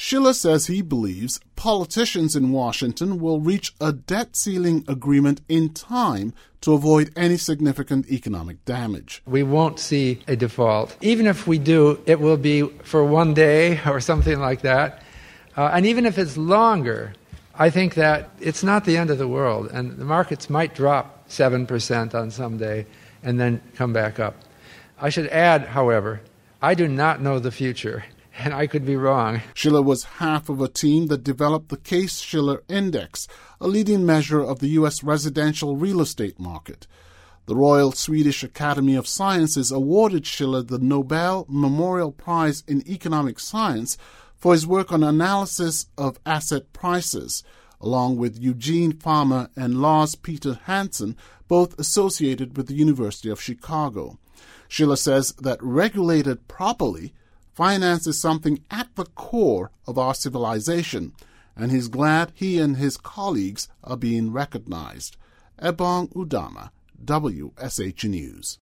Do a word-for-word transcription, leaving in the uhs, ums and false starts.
Shiller says he believes politicians in Washington will reach a debt ceiling agreement in time to avoid any significant economic damage. We won't see a default. Even if we do, it will be for one day or something like that. Uh, and even if it's longer, I think that it's not the end of the world, and the markets might drop seven percent on some day and then come back up. I should add, however, I do not know the future, and I could be wrong. Shiller was half of a team that developed the Case-Shiller Index, a leading measure of the U S residential real estate market. The Royal Swedish Academy of Sciences awarded Shiller the Nobel Memorial Prize in Economic Science for his work on analysis of asset prices, along with Eugene Farmer and Lars Peter Hansen, both associated with the University of Chicago. Shiller says that regulated properly, finance is something at the core of our civilization, and he's glad he and his colleagues are being recognized. Ebong Udama, W S H News.